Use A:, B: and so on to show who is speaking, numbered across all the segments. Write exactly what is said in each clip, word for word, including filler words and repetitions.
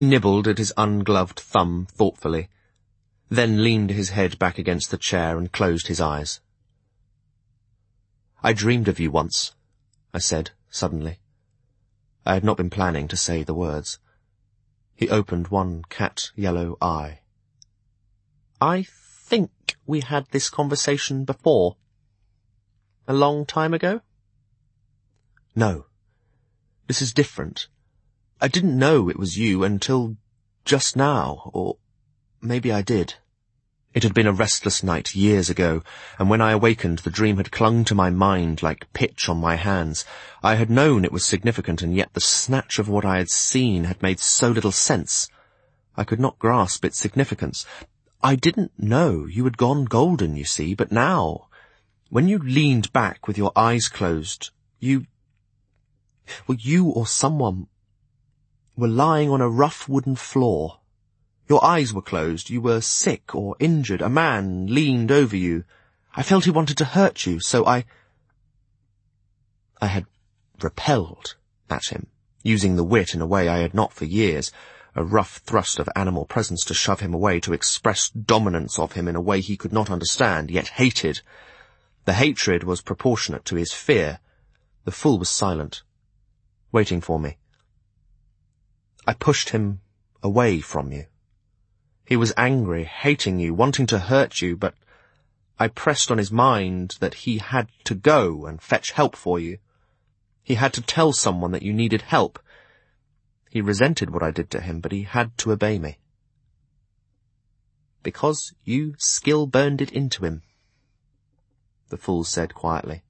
A: He nibbled at his ungloved thumb thoughtfully, then leaned his head back against the chair and closed his eyes. "I dreamed of you once," I said, suddenly. I had not been planning to say the words. He opened one cat-yellow eye. "I think we had this conversation before. A long time ago?" "No. This is different. I didn't know it was you until just now, or maybe I did." It had been a restless night years ago, and when I awakened the dream had clung to my mind like pitch on my hands. I had known it was significant, and yet the snatch of what I had seen had made so little sense. I could not grasp its significance. I didn't know you had gone golden, you see, but now, when you leaned back with your eyes closed, you... well, you or someone were lying on a rough wooden floor. Your eyes were closed. You were sick or injured. A man leaned over you. I felt he wanted to hurt you, so I... I had repelled at him, using the wit in a way I had not for years, a rough thrust of animal presence to shove him away, to express dominance of him in a way he could not understand, yet hated. The hatred was proportionate to his fear. The fool was silent, waiting for me. I pushed him away from you. He was angry, hating you, wanting to hurt you, but I pressed on his mind that he had to go and fetch help for you. He had to tell someone that you needed help. He resented what I did to him, but he had to obey me. Because you skill burned it into him, the fool said quietly.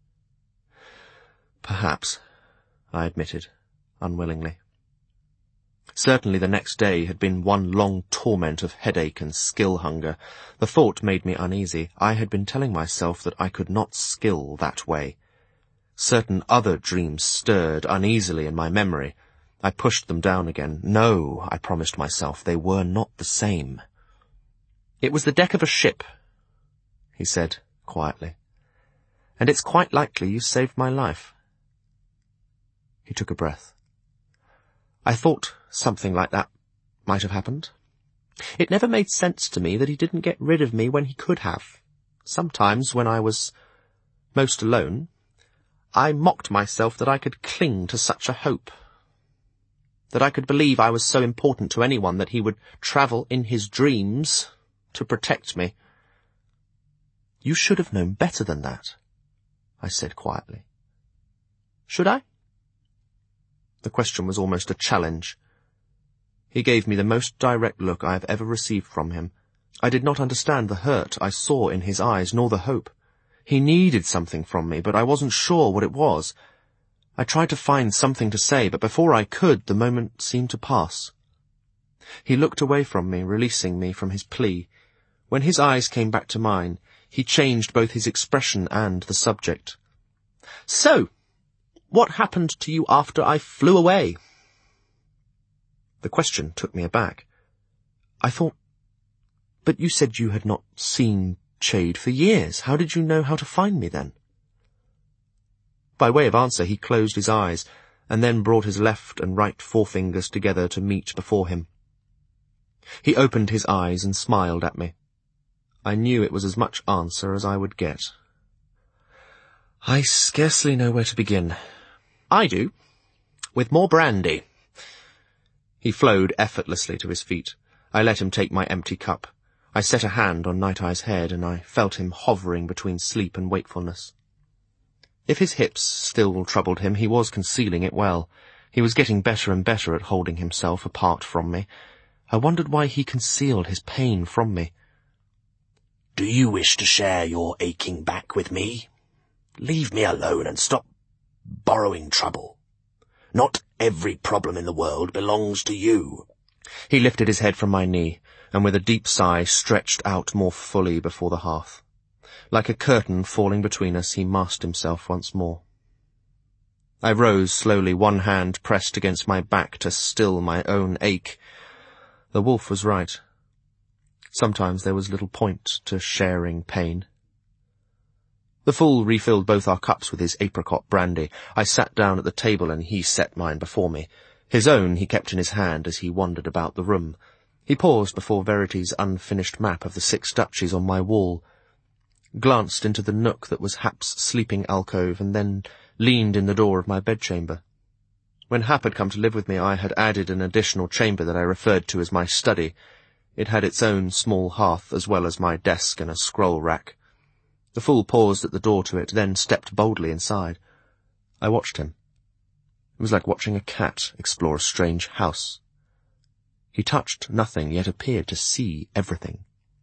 A: Perhaps, I admitted, unwillingly. Certainly the next day had been one long torment of headache and skill hunger. The thought made me uneasy. I had been telling myself that I could not skill that way. Certain other dreams stirred uneasily in my memory. I pushed them down again. No, I promised myself, they were not the same. "It was the deck of a ship," he said quietly, "and it's quite likely you saved my life." He took a breath. I thought something like that might have happened. It never made sense to me that he didn't get rid of me when he could have. Sometimes, when I was most alone, I mocked myself that I could cling to such a hope, that I could believe I was so important to anyone that he would travel in his dreams to protect me. "You should have known better than that," I said quietly. "Should I?" The question was almost a challenge. He gave me the most direct look I have ever received from him. I did not understand the hurt I saw in his eyes, nor the hope. He needed something from me, but I wasn't sure what it was. I tried to find something to say, but before I could, the moment seemed to pass. He looked away from me, releasing me from his plea. When his eyes came back to mine, he changed both his expression and the subject. "So, what happened to you after I flew away?" The question took me aback. I thought, "But you said you had not seen Chade for years. How did you know how to find me then?" By way of answer, he closed his eyes, and then brought his left and right forefingers together to meet before him. He opened his eyes and smiled at me. I knew it was as much answer as I would get. I scarcely know where to begin. "I do. With more brandy." He flowed effortlessly to his feet. I let him take my empty cup. I set a hand on Night Eye's head, and I felt him hovering between sleep and wakefulness. If his hips still troubled him, he was concealing it well. He was getting better and better at holding himself apart from me. I wondered why he concealed his pain from me.
B: "Do you wish to share your aching back with me? Leave me alone and stop borrowing trouble. Not every problem in the world belongs to you."
A: He lifted his head from my knee, and with a deep sigh stretched out more fully before the hearth. Like a curtain falling between us, he masked himself once more. I rose slowly, one hand pressed against my back to still my own ache. The wolf was right. Sometimes there was little point to sharing pain. The fool refilled both our cups with his apricot brandy. I sat down at the table and he set mine before me. His own he kept in his hand as he wandered about the room. He paused before Verity's unfinished map of the six duchies on my wall, glanced into the nook that was Hap's sleeping alcove, and then leaned in the door of my bedchamber. When Hap had come to live with me, I had added an additional chamber that I referred to as my study. It had its own small hearth, as well as my desk and a scroll rack. The fool paused at the door to it, then stepped boldly inside. I watched him. It was like watching a cat explore a strange house. He touched nothing, yet appeared to see everything.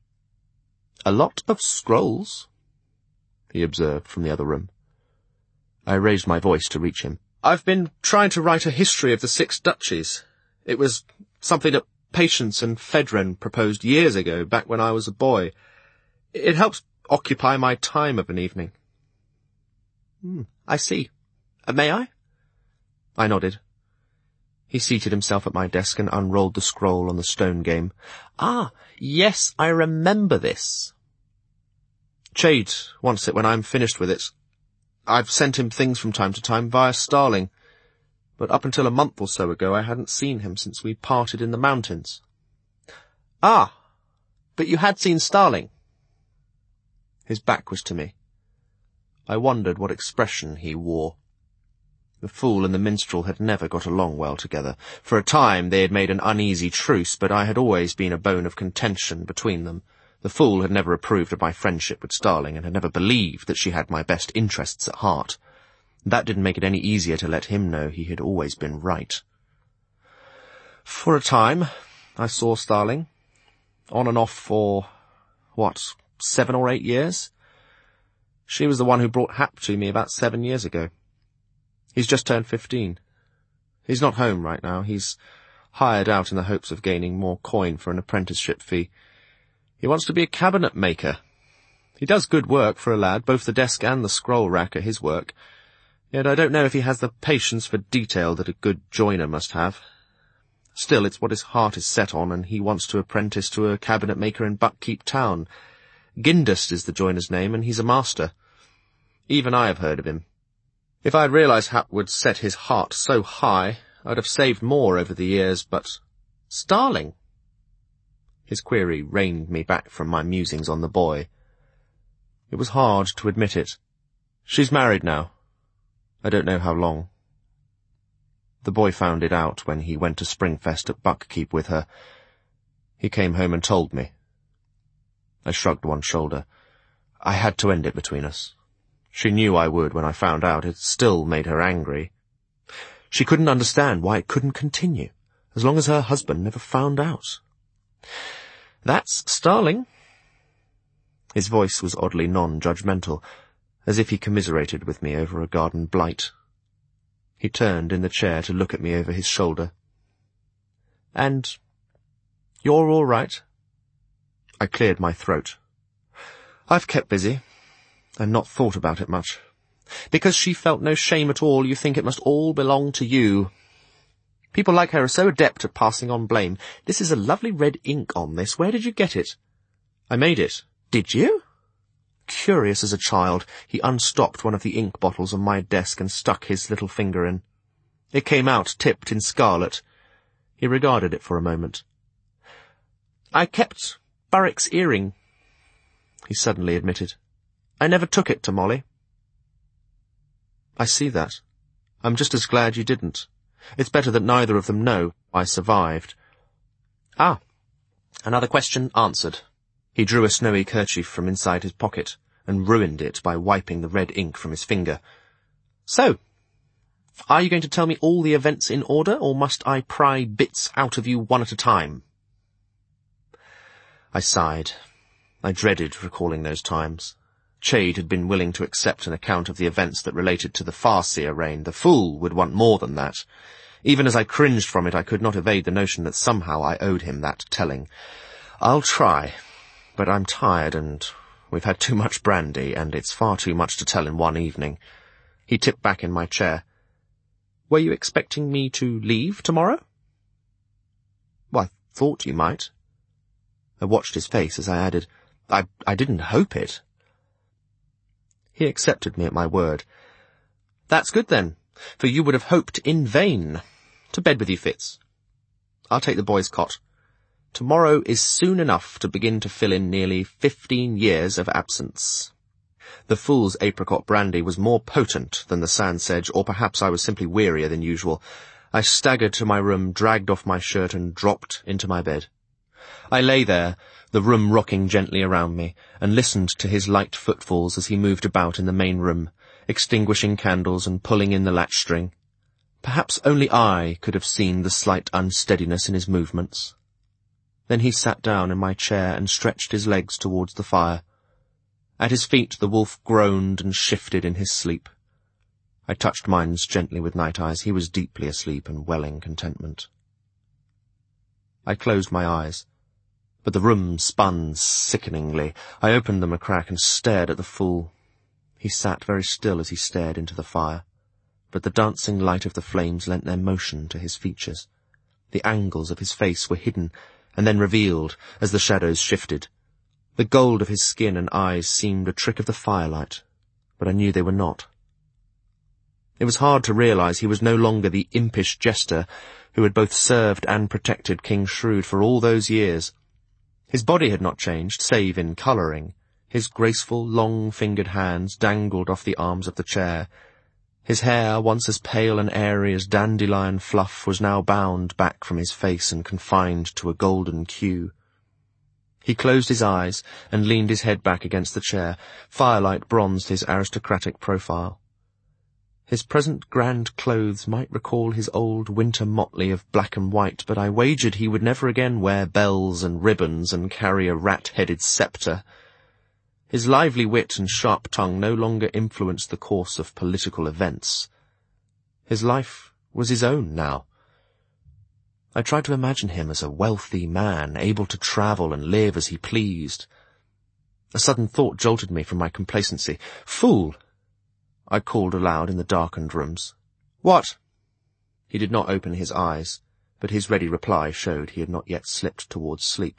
A: "A lot of scrolls," he observed from the other room. I raised my voice to reach him. "I've been trying to write a history of the six duchies. It was something that Patience and Fedren proposed years ago, back when I was a boy. It helps occupy my time of an evening." Hmm, "I see. Uh, may I?" I nodded. He seated himself at my desk and unrolled the scroll on the stone game. "Ah, yes, I remember this." "Chade wants it when I'm finished with it. I've sent him things from time to time via Starling, but up until a month or so ago I hadn't seen him since we parted in the mountains." "Ah, but you had seen Starling?" His back was to me. I wondered what expression he wore. The fool and the minstrel had never got along well together. For a time they had made an uneasy truce, but I had always been a bone of contention between them. The fool had never approved of my friendship with Starling, and had never believed that she had my best interests at heart. That didn't make it any easier to let him know he had always been right. For a time, I saw Starling. On and off for, what, seven or eight years? She was the one who brought Hap to me about seven years ago. He's just turned fifteen. He's not home right now. He's hired out in the hopes of gaining more coin for an apprenticeship fee. He wants to be a cabinet maker. He does good work for a lad. Both the desk and the scroll rack are his work. Yet I don't know if he has the patience for detail that a good joiner must have. Still, it's what his heart is set on, and he wants to apprentice to a cabinet maker in Buckkeep Town. Gindust is the joiner's name, and he's a master. Even I have heard of him. If I had realised Hap would set his heart so high, I'd have saved more over the years, but... Starling? His query reined me back from my musings on the boy. It was hard to admit it. She's married now. I don't know how long. The boy found it out when he went to Springfest at Buckkeep with her. He came home and told me. I shrugged one shoulder. I had to end it between us. She knew I would when I found out. It still made her angry. She couldn't understand why it couldn't continue, as long as her husband never found out. "That's Starling." His voice was oddly non-judgmental, as if he commiserated with me over a garden blight. He turned in the chair to look at me over his shoulder. "And you're all right?" I cleared my throat. "I've kept busy, and not thought about it much. Because she felt no shame at all, you think it must all belong to you. People like her are so adept at passing on blame. This is a lovely red ink on this. Where did you get it?" "I made it." "Did you?" Curious as a child, he unstopped one of the ink bottles on my desk and stuck his little finger in. It came out tipped in scarlet. He regarded it for a moment. "I kept Burrick's earring," he suddenly admitted. "I never took it to Molly." "I see that. I'm just as glad you didn't. It's better that neither of them know I survived." "Ah, another question answered." He drew a snowy kerchief from inside his pocket and ruined it by wiping the red ink from his finger. "So, are you going to tell me all the events in order, or must I pry bits out of you one at a time?" I sighed. I dreaded recalling those times. Chade had been willing to accept an account of the events that related to the Farseer reign. The fool would want more than that. Even as I cringed from it, I could not evade the notion that somehow I owed him that telling. "I'll try, but I'm tired, and we've had too much brandy, and it's far too much to tell in one evening." He tipped back in my chair. "Were you expecting me to leave tomorrow?" "Well, I thought you might." I watched his face as I added, I, I didn't hope it." He accepted me at my word. "That's good, then, for you would have hoped in vain. To bed with you, Fitz. I'll take the boy's cot. Tomorrow is soon enough to begin to fill in nearly fifteen years of absence. The fool's apricot brandy was more potent than the sand-sedge, or perhaps I was simply wearier than usual. I staggered to my room, dragged off my shirt, and dropped into my bed. I lay there, the room rocking gently around me, and listened to his light footfalls as he moved about in the main room, extinguishing candles and pulling in the latch-string. Perhaps only I could have seen the slight unsteadiness in his movements. Then he sat down in my chair and stretched his legs towards the fire. At his feet the wolf groaned and shifted in his sleep. I touched Mines gently with Night Eyes. He was deeply asleep and welling contentment. I closed my eyes, but the room spun sickeningly. I opened them a crack and stared at the fool. He sat very still as he stared into the fire, but the dancing light of the flames lent their motion to his features. The angles of his face were hidden and then revealed as the shadows shifted. The gold of his skin and eyes seemed a trick of the firelight, but I knew they were not. It was hard to realize he was no longer the impish jester who had both served and protected King Shrewd for all those years. His body had not changed, save in colouring. His graceful, long-fingered hands dangled off the arms of the chair. His hair, once as pale and airy as dandelion fluff, was now bound back from his face and confined to a golden queue. He closed his eyes and leaned his head back against the chair. Firelight bronzed his aristocratic profile. His present grand clothes might recall his old winter motley of black and white, but I wagered he would never again wear bells and ribbons and carry a rat-headed sceptre. His lively wit and sharp tongue no longer influenced the course of political events. His life was his own now. I tried to imagine him as a wealthy man, able to travel and live as he pleased. A sudden thought jolted me from my complacency. "Fool!" I called aloud in the darkened rooms. "What?" He did not open his eyes, but his ready reply showed he had not yet slipped towards sleep.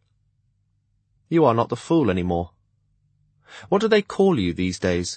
A: "You are not the fool any more. What do they call you these days?"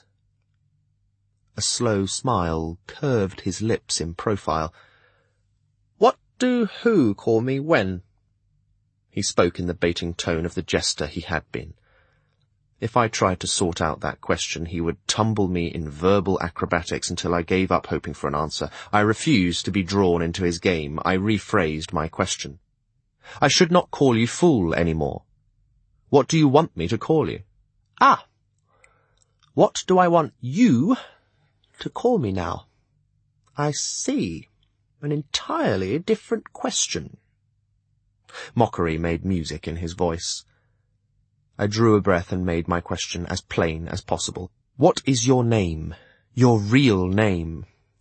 A: A slow smile curved his lips in profile. "What do who call me when?" He spoke in the baiting tone of the jester he had been. If I tried to sort out that question, he would tumble me in verbal acrobatics until I gave up hoping for an answer. I refused to be drawn into his game. I rephrased my question. "I should not call you fool any more. What do you want me to call you?" "Ah! What do I want you to call me now? I see. An entirely different question." Mockery made music in his voice. I drew a breath and made my question as plain as possible. "What is your name? Your real name?"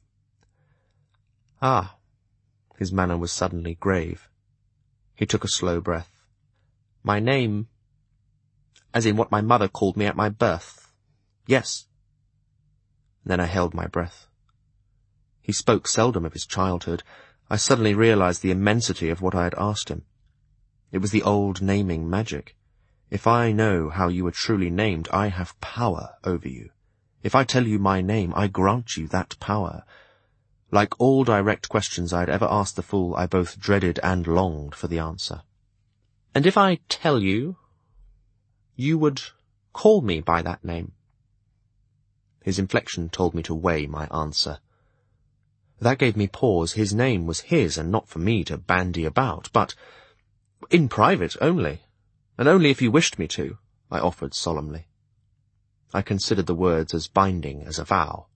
A: "Ah." His manner was suddenly grave. He took a slow breath. "My name, as in what my mother called me at my birth. Yes." Then I held my breath. He spoke seldom of his childhood. I suddenly realized the immensity of what I had asked him. It was the old naming magic. If I know how you are truly named, I have power over you. If I tell you my name, I grant you that power. Like all direct questions I had ever asked the fool, I both dreaded and longed for the answer. "And if I tell you, you would call me by that name?" His inflection told me to weigh my answer. That gave me pause. His name was his, and not for me to bandy about, but in private only. "And only if you wished me to," I offered solemnly. I considered the words as binding as a vow.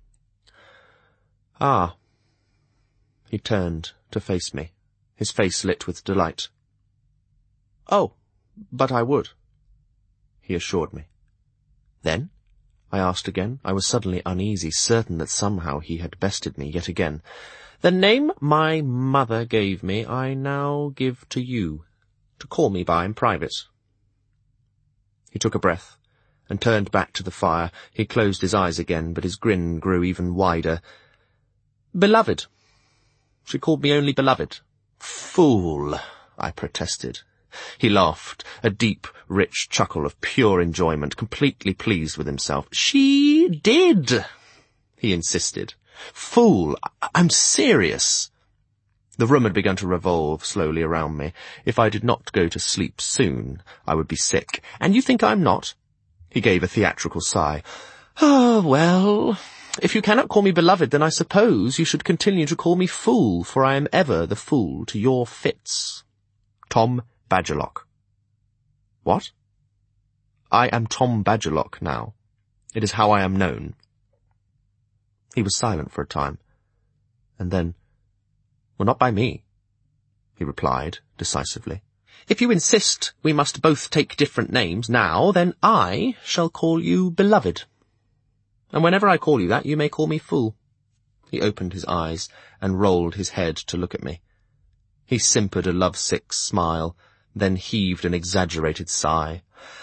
A: "Ah." He turned to face me, his face lit with delight. "Oh, but I would," he assured me. "Then?" I asked again. I was suddenly uneasy, certain that somehow he had bested me yet again. "The name my mother gave me I now give to you, to call me by in private." He took a breath and turned back to the fire. He closed his eyes again, but his grin grew even wider. "Beloved. She called me only beloved." "Fool," I protested. He laughed, a deep, rich chuckle of pure enjoyment, completely pleased with himself. "She did," he insisted. "Fool, I- I'm serious." The room had begun to revolve slowly around me. If I did not go to sleep soon, I would be sick. And you think I'm not? He gave a theatrical sigh. Ah, well, if you cannot call me beloved, then I suppose you should continue to call me fool, for I am ever the fool to your fits. Tom Badgerlock. What? I am Tom Badgerlock now. It is how I am known. He was silent for a time, and then, well, not by me, he replied decisively. If you insist we must both take different names now, then I shall call you Beloved. And whenever I call you that, you may call me Fool. He opened his eyes and rolled his head to look at me. He simpered a lovesick smile, then heaved an exaggerated sigh.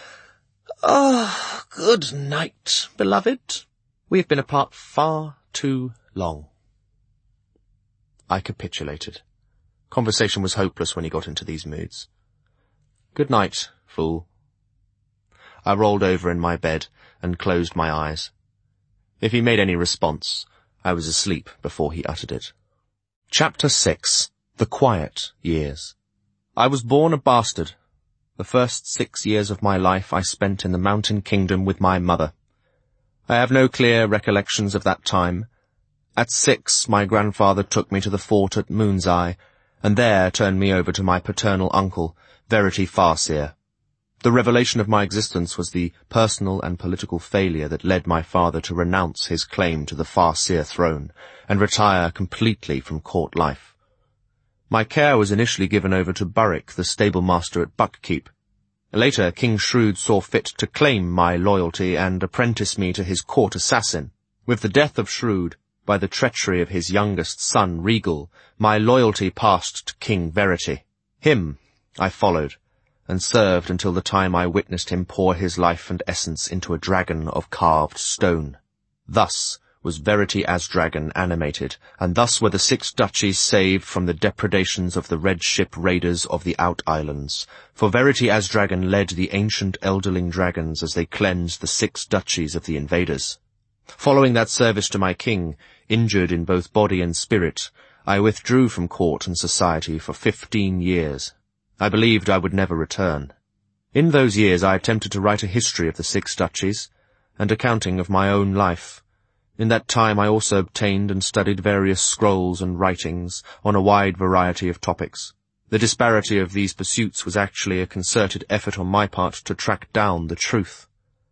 A: Ah, good night, beloved. We have been apart far too long. I capitulated. Conversation was hopeless when he got into these moods. Good night, fool. I rolled over in my bed and closed my eyes. If he made any response, I was asleep before he uttered it. Chapter six. The Quiet Years. I was born a bastard. The first six years of my life I spent in the mountain kingdom with my mother. I have no clear recollections of that time. At six, my grandfather took me to the fort at Moonseye, and there turned me over to my paternal uncle, Verity Farseer. The revelation of my existence was the personal and political failure that led my father to renounce his claim to the Farseer throne and retire completely from court life. My care was initially given over to Burrick, the stablemaster at Buckkeep. Later, King Shrewd saw fit to claim my loyalty and apprentice me to his court assassin. With the death of Shrewd, by the treachery of his youngest son, Regal, my loyalty passed to King Verity. Him I followed, and served until the time I witnessed him pour his life and essence into a dragon of carved stone. Thus was Verity Azdragon animated, and thus were the six duchies saved from the depredations of the red ship raiders of the Out Islands, for Verity Azdragon led the ancient elderling dragons as they cleansed the six duchies of the invaders. Following that service to my king, injured in both body and spirit, I withdrew from court and society for fifteen years. I believed I would never return. In those years I attempted to write a history of the six duchies, and accounting of my own life. In that time I also obtained and studied various scrolls and writings on a wide variety of topics. The disparity of these pursuits was actually a concerted effort on my part to track down the truth.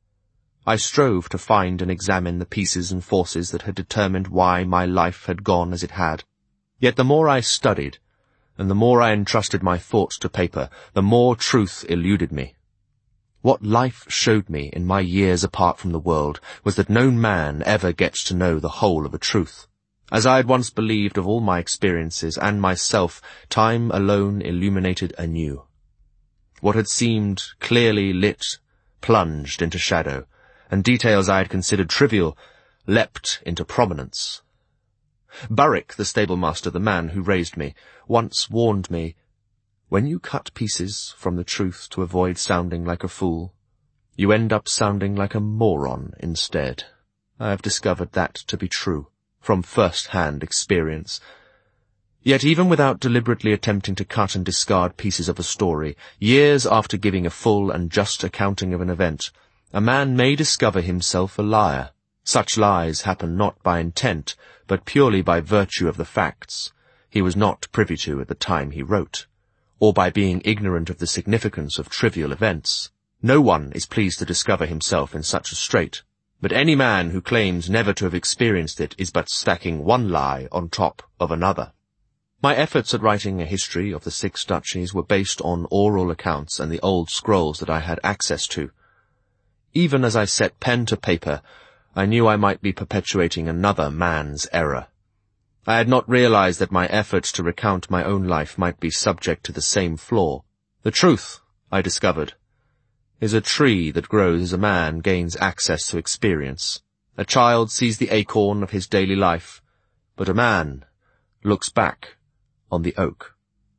A: I strove to find and examine the pieces and forces that had determined why my life had gone as it had. Yet the more I studied, and the more I entrusted my thoughts to paper, the more truth eluded me. What life showed me in my years apart from the world was that no man ever gets to know the whole of a truth. As I had once believed of all my experiences and myself, time alone illuminated anew. What had seemed clearly lit plunged into shadow, and details I had considered trivial leapt into prominence. Burrick, the stablemaster, the man who raised me, once warned me, "When you cut pieces from the truth to avoid sounding like a fool, you end up sounding like a moron instead." I have discovered that to be true, from first-hand experience. Yet even without deliberately attempting to cut and discard pieces of a story, years after giving a full and just accounting of an event, a man may discover himself a liar. Such lies happen not by intent, but purely by virtue of the facts he was not privy to at the time he wrote, or by being ignorant of the significance of trivial events. No one is pleased to discover himself in such a strait, but any man who claims never to have experienced it is but stacking one lie on top of another. My efforts at writing a history of the six duchies were based on oral accounts and the old scrolls that I had access to. Even as I set pen to paper, I knew I might be perpetuating another man's error. I had not realized that my efforts to recount my own life might be subject to the same flaw. The truth, I discovered, is a tree that grows as a man gains access to experience. A child sees the acorn of his daily life, but a man looks back on the oak.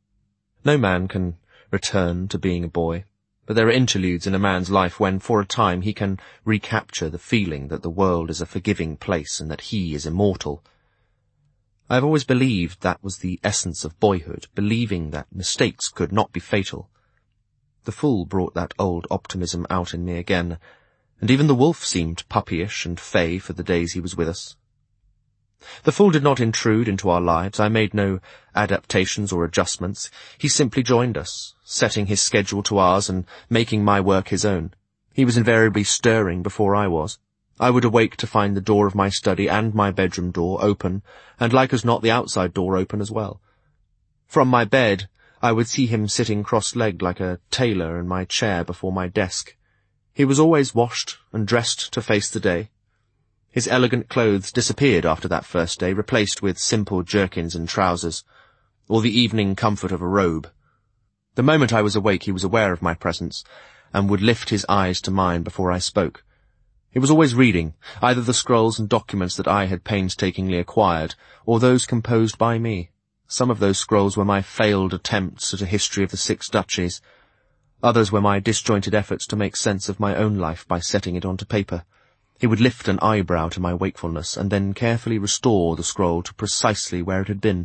A: No man can return to being a boy, but there are interludes in a man's life when, for a time, he can recapture the feeling that the world is a forgiving place and that he is immortal. I have always believed that was the essence of boyhood, believing that mistakes could not be fatal. The Fool brought that old optimism out in me again, and even the wolf seemed puppyish and fey for the days he was with us. The Fool did not intrude into our lives. I made no adaptations or adjustments. He simply joined us, setting his schedule to ours and making my work his own. He was invariably stirring before I was. I would awake to find the door of my study and my bedroom door open, and like as not the outside door open as well. From my bed, I would see him sitting cross-legged like a tailor in my chair before my desk. He was always washed and dressed to face the day. His elegant clothes disappeared after that first day, replaced with simple jerkins and trousers, or the evening comfort of a robe. The moment I was awake, he was aware of my presence, and would lift his eyes to mine before I spoke. He was always reading, either the scrolls and documents that I had painstakingly acquired, or those composed by me. Some of those scrolls were my failed attempts at a history of the Six Duchies. Others were my disjointed efforts to make sense of my own life by setting it onto paper. He would lift an eyebrow to my wakefulness, and then carefully restore the scroll to precisely where it had been.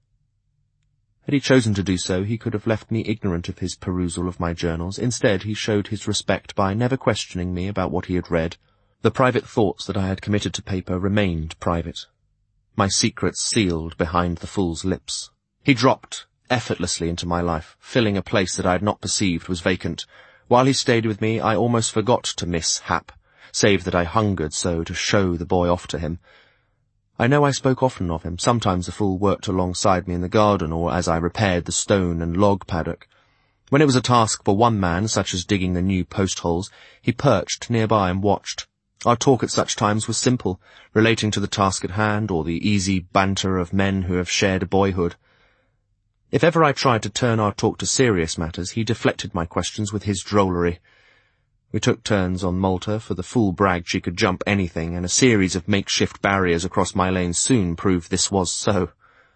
A: Had he chosen to do so, he could have left me ignorant of his perusal of my journals. Instead, he showed his respect by never questioning me about what he had read. The private thoughts that I had committed to paper remained private. My secrets sealed behind the Fool's lips. He dropped effortlessly into my life, filling a place that I had not perceived was vacant. While he stayed with me, I almost forgot to miss Hap, save that I hungered so to show the boy off to him. I know I spoke often of him. Sometimes the Fool worked alongside me in the garden, or as I repaired the stone and log paddock. When it was a task for one man, such as digging the new post holes, he perched nearby and watched. Our talk at such times was simple, relating to the task at hand, or the easy banter of men who have shared a boyhood. If ever I tried to turn our talk to serious matters, he deflected my questions with his drollery. We took turns on Malta, for the Fool bragged she could jump anything, and a series of makeshift barriers across my lane soon proved this was so.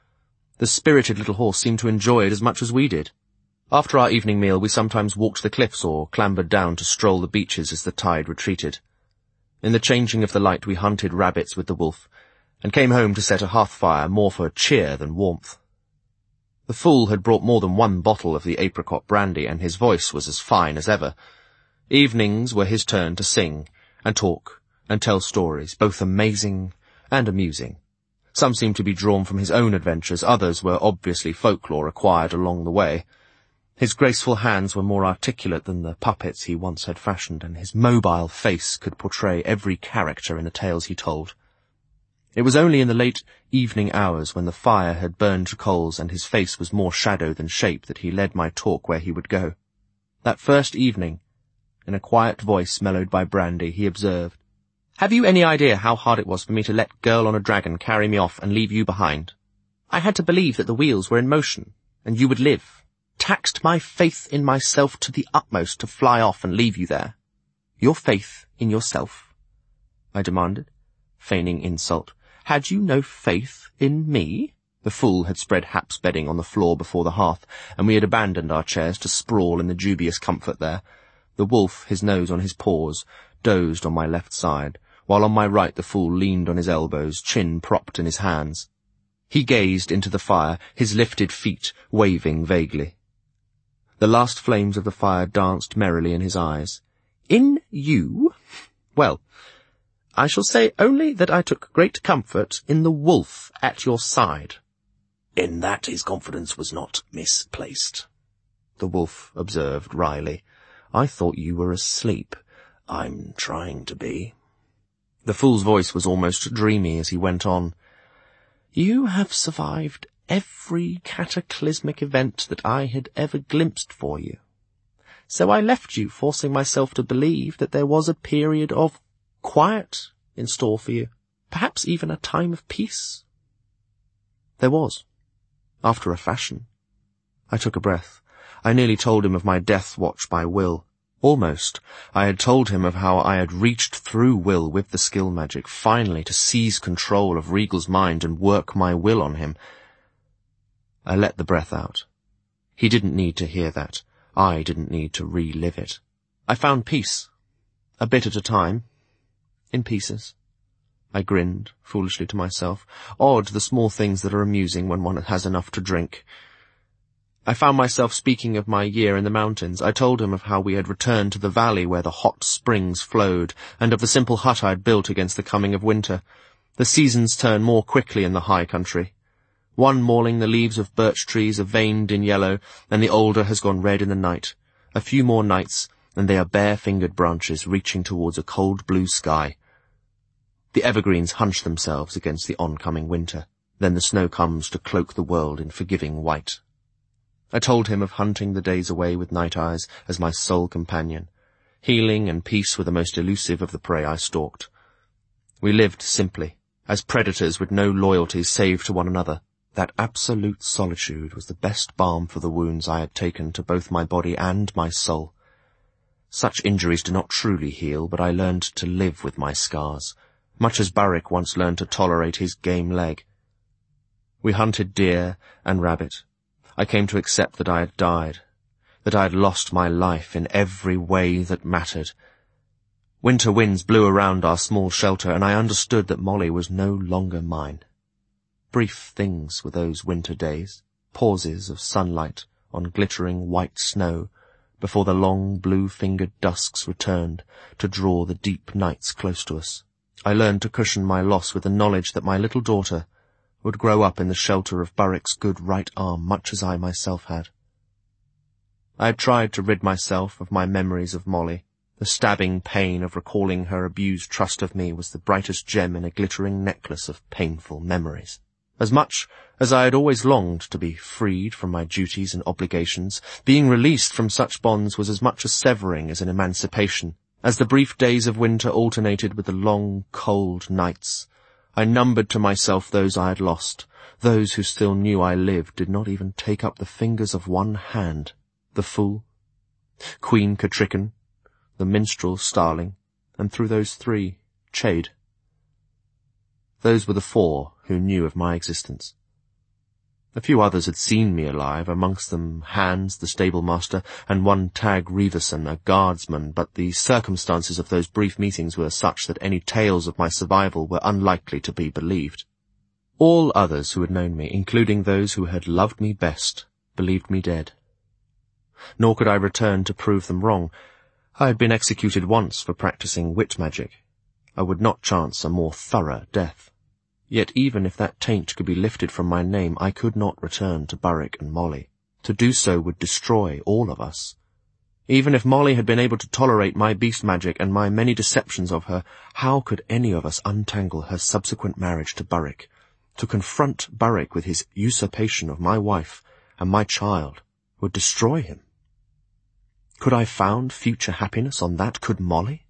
A: The spirited little horse seemed to enjoy it as much as we did. After our evening meal, we sometimes walked the cliffs or clambered down to stroll the beaches as the tide retreated. In the changing of the light, we hunted rabbits with the wolf, and came home to set a hearth-fire more for cheer than warmth. The Fool had brought more than one bottle of the apricot brandy, and his voice was as fine as ever. Evenings were his turn to sing, and talk, and tell stories, both amazing and amusing. Some seemed to be drawn from his own adventures, others were obviously folklore acquired along the way. His graceful hands were more articulate than the puppets he once had fashioned, and his mobile face could portray every character in the tales he told. It was only in the late evening hours, when the fire had burned to coals and his face was more shadow than shape, that he led my talk where he would go. That first evening, in a quiet voice mellowed by brandy, he observed, "Have you any idea how hard it was for me to let Girl on a Dragon carry me off and leave you behind? I had to believe that the wheels were in motion, and you would live. Taxed my faith in myself to the utmost to fly off and leave you there." "Your faith in yourself?" I demanded, feigning insult. "Had you no faith in me?" The Fool had spread Hap's bedding on the floor before the hearth, and we had abandoned our chairs to sprawl in the dubious comfort there. The wolf, his nose on his paws, dozed on my left side, while on my right the Fool leaned on his elbows, chin propped in his hands. He gazed into the fire, his lifted feet waving vaguely. The last flames of the fire danced merrily in his eyes. "In you? Well, I shall say only that I took great comfort in the wolf at your side."
B: "In that his confidence was not misplaced,"
A: the wolf observed wryly. "I thought you were asleep."
B: "I'm trying to be."
A: The Fool's voice was almost dreamy as he went on. "You have survived every cataclysmic event that I had ever glimpsed for you. So I left you, forcing myself to believe that there was a period of quiet in store for you, perhaps even a time of peace." There was, after a fashion. I took a breath. I nearly told him of my death watch by Will. Almost. I had told him of how I had reached through Will with the skill magic, finally to seize control of Regal's mind and work my will on him. I let the breath out. He didn't need to hear that. I didn't need to relive it. I found peace, a bit at a time, in pieces. I grinned, foolishly to myself. Odd, the small things that are amusing when one has enough to drink. I found myself speaking of my year in the mountains. I told him of how we had returned to the valley where the hot springs flowed, and of the simple hut I had built against the coming of winter. The seasons turn more quickly in the high country. One morning the leaves of birch trees are veined in yellow, and the alder has gone red in the night. A few more nights, and they are bare-fingered branches reaching towards a cold blue sky. The evergreens hunch themselves against the oncoming winter. Then the snow comes to cloak the world in forgiving white. I told him of hunting the days away with Night Eyes as my sole companion. Healing and peace were the most elusive of the prey I stalked. We lived simply, as predators with no loyalties save to one another. That absolute solitude was the best balm for the wounds I had taken to both my body and my soul. Such injuries do not truly heal, but I learned to live with my scars, much as Barik once learned to tolerate his game leg. We hunted deer and rabbit. I came to accept that I had died, that I had lost my life in every way that mattered. Winter winds blew around our small shelter, and I understood that Molly was no longer mine. Brief things were those winter days, pauses of sunlight on glittering white snow, before the long blue-fingered dusks returned to draw the deep nights close to us. I learned to cushion my loss with the knowledge that my little daughter would grow up in the shelter of Barrick's good right arm much as I myself had. I had tried to rid myself of my memories of Molly. The stabbing pain of recalling her abused trust of me was the brightest gem in a glittering necklace of painful memories. As much as I had always longed to be freed from my duties and obligations, being released from such bonds was as much a severing as an emancipation. As the brief days of winter alternated with the long, cold nights, I numbered to myself those I had lost. Those who still knew I lived did not even take up the fingers of one hand. The fool, Queen Catrican, the minstrel Starling, and through those three, Chade. Those were the four who knew of my existence. A few others had seen me alive, amongst them Hans, the stable-master, and one Tag Reverson, a guardsman, but the circumstances of those brief meetings were such that any tales of my survival were unlikely to be believed. All others who had known me, including those who had loved me best, believed me dead. Nor could I return to prove them wrong. I had been executed once for practising wit magic. I would not chance a more thorough death. Yet even if that taint could be lifted from my name, I could not return to Barik and Molly. To do so would destroy all of us. Even if Molly had been able to tolerate my beast magic and my many deceptions of her, how could any of us untangle her subsequent marriage to Barik? To confront Barik with his usurpation of my wife and my child would destroy him. Could I found future happiness on that? Could Molly?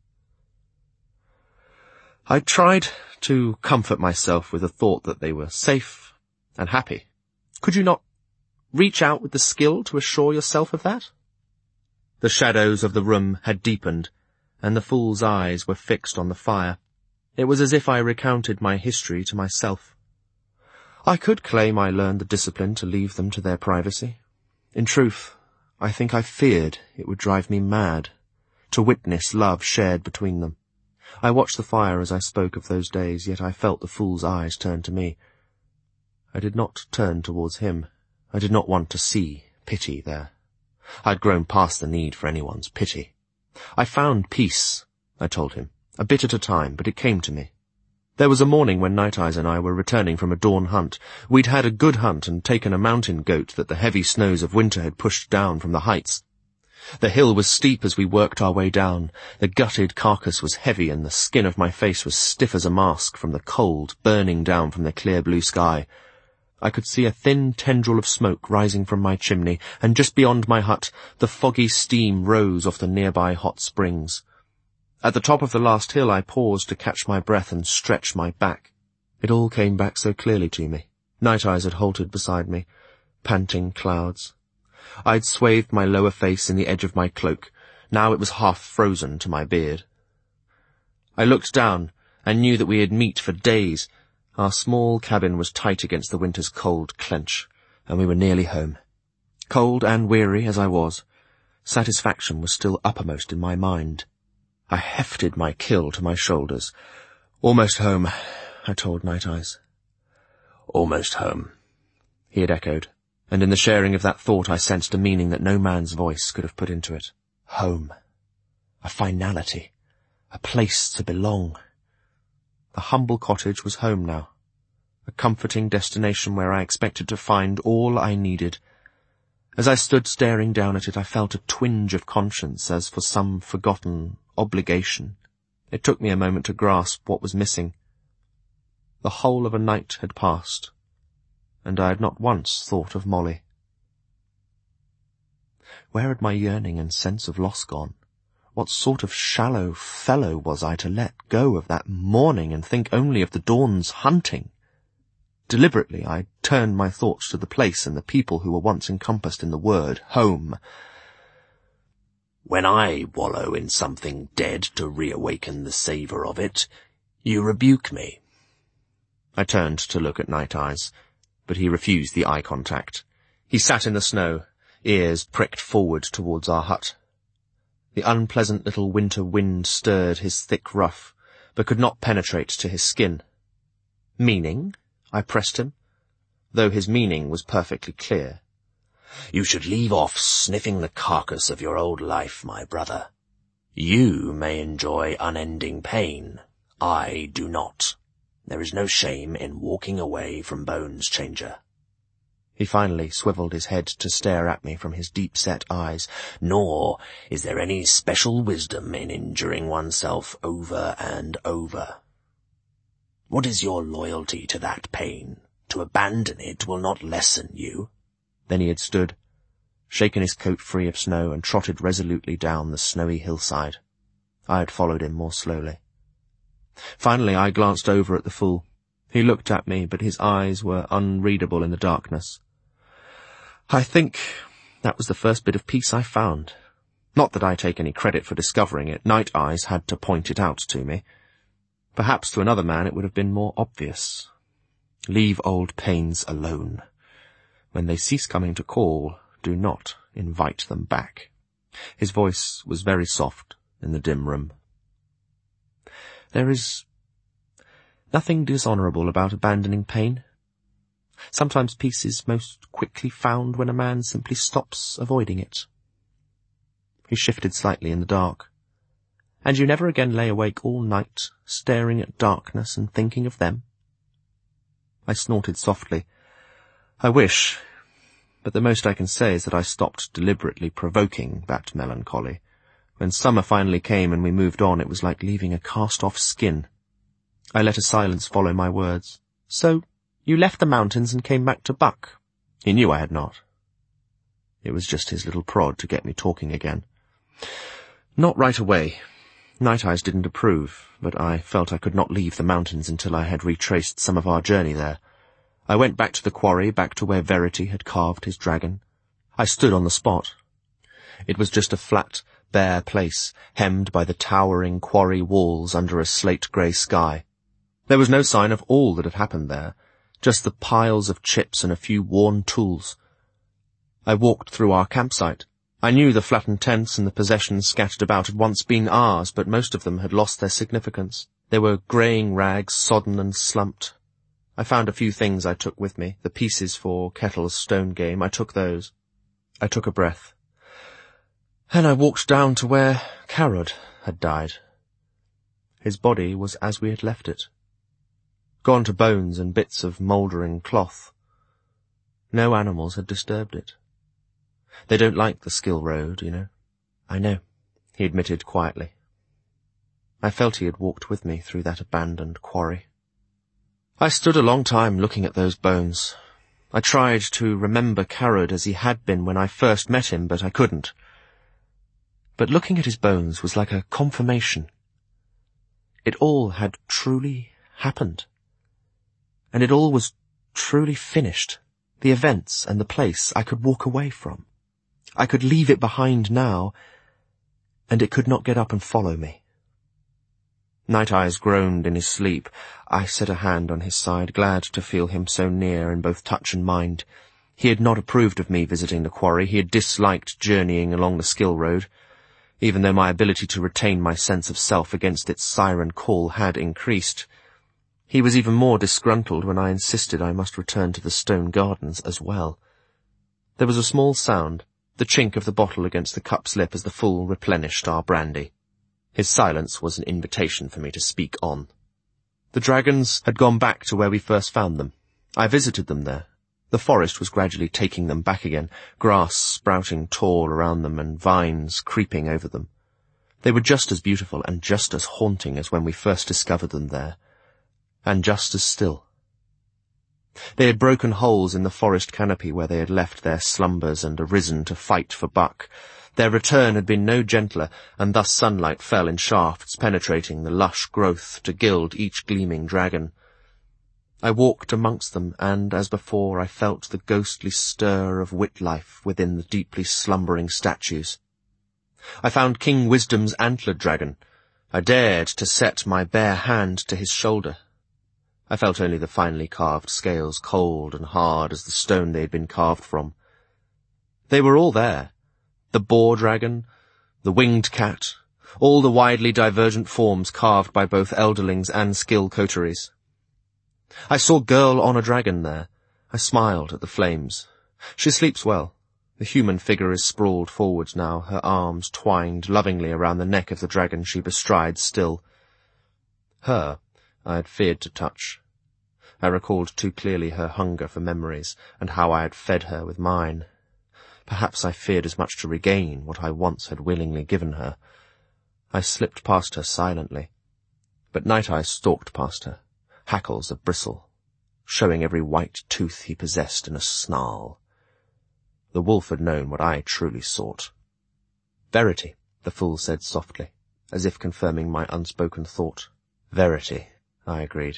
A: I tried to comfort myself with the thought that they were safe and happy. Could you not reach out with the skill to assure yourself of that? The shadows of the room had deepened, and the fool's eyes were fixed on the fire. It was as if I recounted my history to myself. I could claim I learned the discipline to leave them to their privacy. In truth, I think I feared it would drive me mad to witness love shared between them. I watched the fire as I spoke of those days, yet I felt the fool's eyes turn to me. I did not turn towards him. I did not want to see pity there. I had grown past the need for anyone's pity. I found peace, I told him, a bit at a time, but it came to me. There was a morning when Night Eyes and I were returning from a dawn hunt. We'd had a good hunt and taken a mountain goat that the heavy snows of winter had pushed down from the heights. The hill was steep as we worked our way down. The gutted carcass was heavy, and the skin of my face was stiff as a mask from the cold burning down from the clear blue sky. I could see a thin tendril of smoke rising from my chimney, and just beyond my hut the foggy steam rose off the nearby hot springs. At the top of the last hill I paused to catch my breath and stretch my back. It all came back so clearly to me. Night Eyes had halted beside me, panting clouds. I'd swathed my lower face in the edge of my cloak. Now it was half frozen to my beard. I looked down and knew that we had meat for days. Our small cabin was tight against the winter's cold clench, and we were nearly home. Cold and weary as I was, satisfaction was still uppermost in my mind. I hefted my kill to my shoulders. Almost home, I told Night Eyes.
B: Almost home,
A: he had echoed, and in the sharing of that thought I sensed a meaning that no man's voice could have put into it. Home. A finality. A place to belong. The humble cottage was home now. A comforting destination where I expected to find all I needed. As I stood staring down at it, I felt a twinge of conscience as for some forgotten obligation. It took me a moment to grasp what was missing. The whole of a night had passed, and I had not once thought of Molly. Where had my yearning and sense of loss gone? What sort of shallow fellow was I to let go of that morning and think only of the dawn's hunting? Deliberately I turned my thoughts to the place and the people who were once encompassed in the word home.
B: When I wallow in something dead to reawaken the savour of it, you rebuke me.
A: I turned to look at Night Eyes, but he refused the eye contact. He sat in the snow, ears pricked forward towards our hut. The unpleasant little winter wind stirred his thick ruff, but could not penetrate to his skin. Meaning? I pressed him, though his meaning was perfectly clear.
B: You should leave off sniffing the carcass of your old life, my brother. You may enjoy unending pain. I do not. There is no shame in walking away from Bones Changer.
A: He finally swivelled his head to stare at me from his deep-set eyes.
B: Nor is there any special wisdom in injuring oneself over and over. What is your loyalty to that pain? To abandon it will not lessen you.
A: Then he had stood, shaken his coat free of snow, and trotted resolutely down the snowy hillside. I had followed him more slowly. Finally I glanced over at the fool. He looked at me, but his eyes were unreadable in the darkness. I think that was the first bit of peace I found. Not that I take any credit for discovering it. Night Eyes had to point it out to me. Perhaps to another man it would have been more obvious. Leave old pains alone. When they cease coming to call, do not invite them back. His voice was very soft in the dim room. There is nothing dishonourable about abandoning pain. Sometimes peace is most quickly found when a man simply stops avoiding it. He shifted slightly in the dark. And you never again lay awake all night, staring at darkness and thinking of them? I snorted softly. I wish, but the most I can say is that I stopped deliberately provoking that melancholy. When summer finally came and we moved on, it was like leaving a cast-off skin. I let a silence follow my words. So, you left the mountains and came back to Buck? He knew I had not. It was just his little prod to get me talking again. Not right away. Night Eyes didn't approve, but I felt I could not leave the mountains until I had retraced some of our journey there. I went back to the quarry, back to where Verity had carved his dragon. I stood on the spot. It was just a flat, bare place, hemmed by the towering quarry walls under a slate-grey sky. There was no sign of all that had happened there, just the piles of chips and a few worn tools. I walked through our campsite. I knew the flattened tents and the possessions scattered about had once been ours, but most of them had lost their significance. They were greying rags, sodden and slumped. I found a few things I took with me, the pieces for Kettle's stone game. I took those. I took a breath. And I walked down to where Carrod had died. His body was as we had left it, gone to bones and bits of mouldering cloth. No animals had disturbed it. They don't like the Skill Road, you know. I know, he admitted quietly. I felt he had walked with me through that abandoned quarry. I stood a long time looking at those bones. I tried to remember Carrod as he had been when I first met him, but I couldn't. But looking at his bones was like a confirmation. It all had truly happened. And it all was truly finished. The events and the place I could walk away from. I could leave it behind now, and it could not get up and follow me. Night Eyes groaned in his sleep. I set a hand on his side, glad to feel him so near in both touch and mind. He had not approved of me visiting the quarry. He had disliked journeying along the Skill Road, even though my ability to retain my sense of self against its siren call had increased. He was even more disgruntled when I insisted I must return to the stone gardens as well. There was a small sound, the chink of the bottle against the cup's lip as the fool replenished our brandy. His silence was an invitation for me to speak on. The dragons had gone back to where we first found them. I visited them there. The forest was gradually taking them back again, grass sprouting tall around them and vines creeping over them. They were just as beautiful and just as haunting as when we first discovered them there, and just as still. They had broken holes in the forest canopy where they had left their slumbers and arisen to fight for buck. Their return had been no gentler, and thus sunlight fell in shafts penetrating the lush growth to gild each gleaming dragon. I walked amongst them, and, as before, I felt the ghostly stir of wit life within the deeply slumbering statues. I found King Wisdom's antlered dragon. I dared to set my bare hand to his shoulder. I felt only the finely carved scales, cold and hard as the stone they had been carved from. They were all there. The boar dragon, the winged cat, all the widely divergent forms carved by both elderlings and skill coteries. I saw Girl on a Dragon there. I smiled at the flames. She sleeps well. The human figure is sprawled forwards now, her arms twined lovingly around the neck of the dragon she bestrides still. Her I had feared to touch. I recalled too clearly her hunger for memories, and how I had fed her with mine. Perhaps I feared as much to regain what I once had willingly given her. I slipped past her silently, but Night Eyes stalked past her, hackles a-bristle, showing every white tooth he possessed in a snarl. The wolf had known what I truly sought. Verity, the fool said softly, as if confirming my unspoken thought. Verity, I agreed.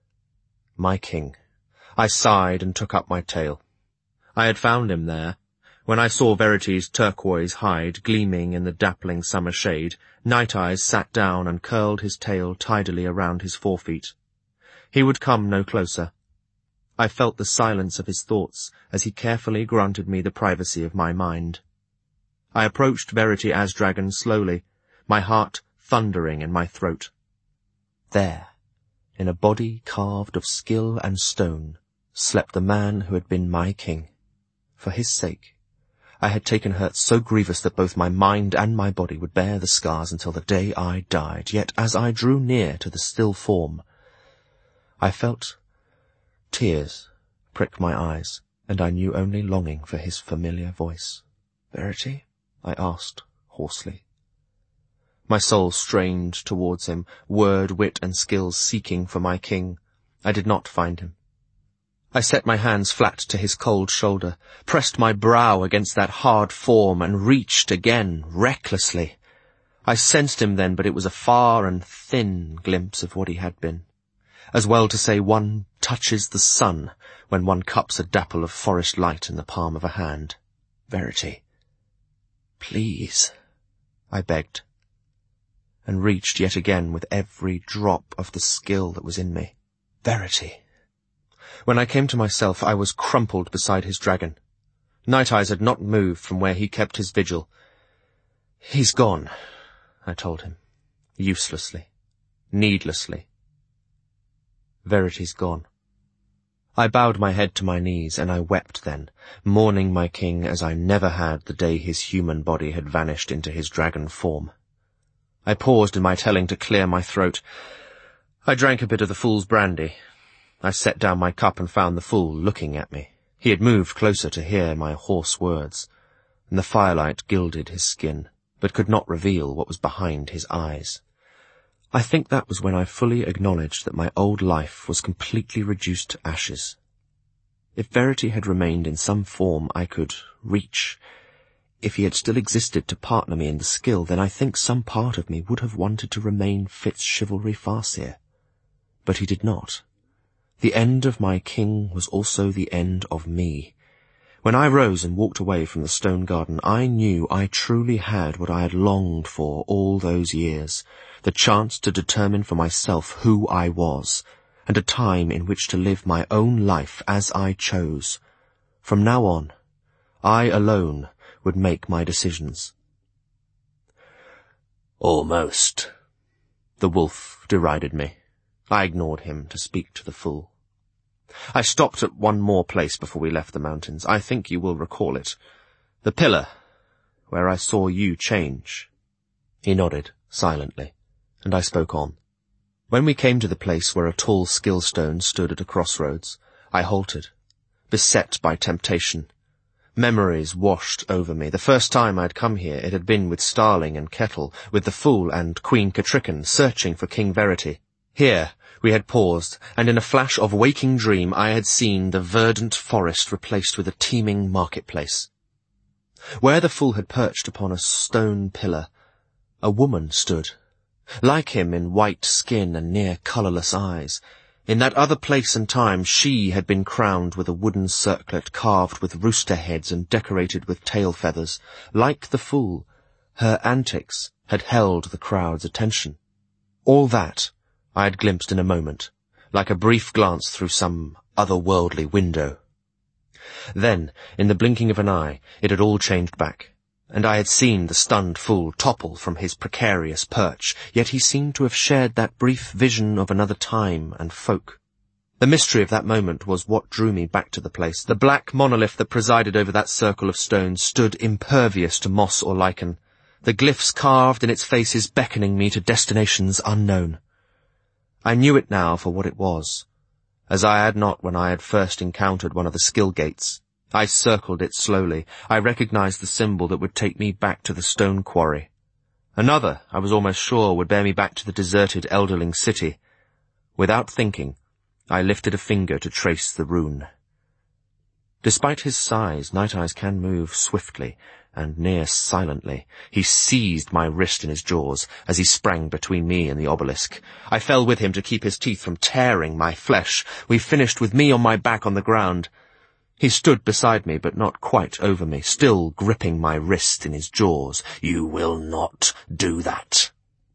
A: My king. I sighed and took up my tale. I had found him there. When I saw Verity's turquoise hide gleaming in the dappling summer shade, Night Eyes sat down and curled his tail tidily around his forefeet. He would come no closer. I felt the silence of his thoughts as he carefully granted me the privacy of my mind. I approached Verity as dragon slowly, my heart thundering in my throat. There, in a body carved of skill and stone, slept the man who had been my king. For his sake, I had taken hurt so grievous that both my mind and my body would bear the scars until the day I died. Yet as I drew near to the still form, I felt tears prick my eyes, and I knew only longing for his familiar voice. Verity? I asked, hoarsely. My soul strained towards him, word, wit, and skill seeking for my king. I did not find him. I set my hands flat to his cold shoulder, pressed my brow against that hard form, and reached again, recklessly. I sensed him then, but it was a far and thin glimpse of what he had been. As well to say one touches the sun when one cups a dapple of forest light in the palm of a hand. Verity. Please, I begged, and reached yet again with every drop of the skill that was in me. Verity. When I came to myself, I was crumpled beside his dragon. Night Eyes had not moved from where he kept his vigil. He's gone, I told him, uselessly, needlessly. Verity's gone. I bowed my head to my knees, and I wept then, mourning my king as I never had the day his human body had vanished into his dragon form. I paused in my telling to clear my throat. I drank a bit of the fool's brandy. I set down my cup and found the fool looking at me. He had moved closer to hear my hoarse words, and the firelight gilded his skin, but could not reveal what was behind his eyes. I think that was when I fully acknowledged that my old life was completely reduced to ashes. If Verity had remained in some form I could reach, if he had still existed to partner me in the skill, then I think some part of me would have wanted to remain Fitz-Chivalry Farseer. But he did not. The end of my king was also the end of me. When I rose and walked away from the stone garden, I knew I truly had what I had longed for all those years, the chance to determine for myself who I was, and a time in which to live my own life as I chose. From now on, I alone would make my decisions.
B: Almost,
A: the wolf derided me. I ignored him to speak to the fool. I stopped at one more place before we left the mountains. I think you will recall it. The pillar, where I saw you change. He nodded, silently, and I spoke on. When we came to the place where a tall skillstone stood at a crossroads, I halted, beset by temptation. Memories washed over me. The first time I'd come here, it had been with Starling and Kettle, with the Fool and Queen Catrican, searching for King Verity. Here we had paused, and in a flash of waking dream I had seen the verdant forest replaced with a teeming marketplace. Where the Fool had perched upon a stone pillar, a woman stood, like him in white skin and near colourless eyes. In that other place and time she had been crowned with a wooden circlet carved with rooster heads and decorated with tail feathers. Like the Fool, her antics had held the crowd's attention. All that I had glimpsed in a moment, like a brief glance through some otherworldly window. Then, in the blinking of an eye, it had all changed back, and I had seen the stunned Fool topple from his precarious perch, yet he seemed to have shared that brief vision of another time and folk. The mystery of that moment was what drew me back to the place. The black monolith that presided over that circle of stones stood impervious to moss or lichen, the glyphs carved in its faces beckoning me to destinations unknown. I knew it now for what it was, as I had not when I had first encountered one of the skill gates. I circled it slowly. I recognized the symbol that would take me back to the stone quarry. Another, I was almost sure, would bear me back to the deserted Elderling city. Without thinking, I lifted a finger to trace the rune. Despite his size, Night Eyes can move swiftly and near silently. He seized my wrist in his jaws as he sprang between me and the obelisk. I fell with him to keep his teeth from tearing my flesh. We finished with me on my back on the ground. He stood beside me, but not quite over me, still gripping my wrist in his jaws.
B: You will not do that.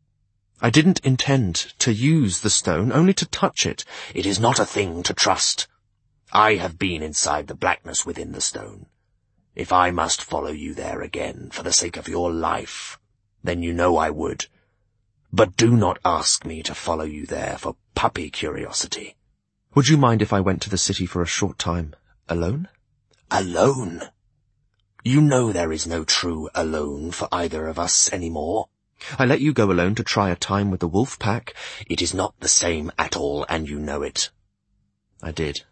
A: I didn't intend to use the stone, only to touch it.
B: It is not a thing to trust. I have been inside the blackness within the stone. If I must follow you there again for the sake of your life, then you know I would. But do not ask me to follow you there for puppy curiosity.
A: Would you mind if I went to the city for a short time? Alone?
B: Alone? You know there is no true alone for either of us anymore.
A: I let you go alone to try a time with the wolf pack.
B: It is not the same at all, and you know it.
A: I did.